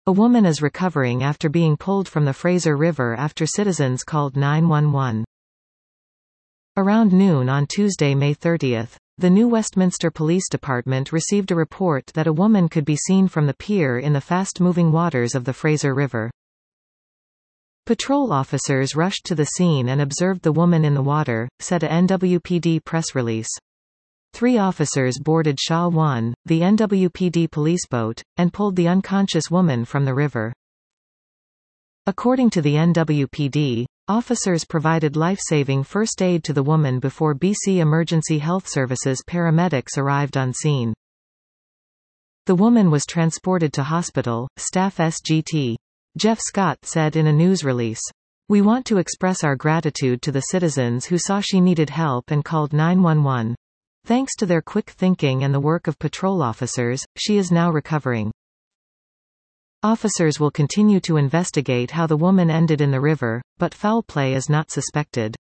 A woman is recovering after being pulled from the Fraser River after citizens called 911. Around noon on Tuesday, May 30, the New Westminster Police Department received a report that a woman could be seen from the pier in the fast-moving waters of the Fraser River. Patrol officers rushed to the scene and observed the woman in the water, said a NWPD press release. 3 officers boarded Shaw 1, the NWPD police boat, and pulled the unconscious woman from the river. According to the NWPD, officers provided life-saving first aid to the woman before BC Emergency Health Services paramedics arrived on scene. The woman was transported to hospital, Staff SGT. Jeff Scott said in a news release. "We want to express our gratitude to the citizens who saw she needed help and called 911. Thanks to their quick thinking and the work of patrol officers, she is now recovering." Officers will continue to investigate how the woman ended in the river, but foul play is not suspected.